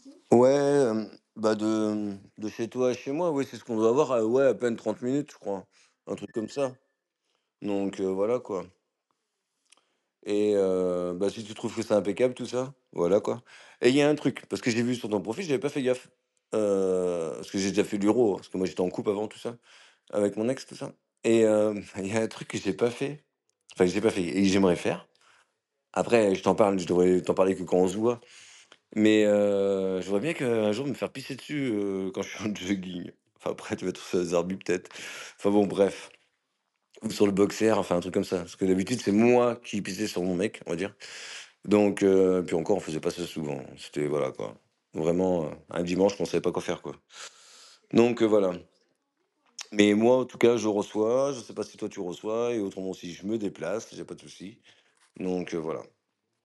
Ouais, bah, de chez toi à chez moi, oui, c'est ce qu'on doit avoir, ouais, à peine 30 minutes, je crois, un truc comme ça. Donc voilà, quoi. Et bah, si tu trouves que c'est impeccable tout ça, voilà, quoi. Et il y a un truc, parce que j'ai vu sur ton profil, j'avais pas fait gaffe, parce que j'ai déjà fait l'euro, parce que moi j'étais en couple avant tout ça, avec mon ex, tout ça. Et il y a un truc que j'ai pas fait, enfin que j'ai pas fait et que j'aimerais faire. Après, je t'en parle, je devrais t'en parler que quand on se voit. Mais je vois bien qu'un jour me faire pisser dessus, quand je suis en jogging. Enfin après tu vas trouver ça zarbi peut-être. Enfin bon bref. Ou sur le boxer, enfin un truc comme ça. Parce que d'habitude c'est moi qui pissais sur mon mec, on va dire. Donc puis encore on faisait pas ça souvent. C'était voilà quoi. Vraiment, un dimanche qu'on savait pas quoi faire quoi. Donc voilà. Mais moi en tout cas je reçois, je sais pas si toi tu reçois et autrement si je me déplace, j'ai pas de souci. Donc voilà.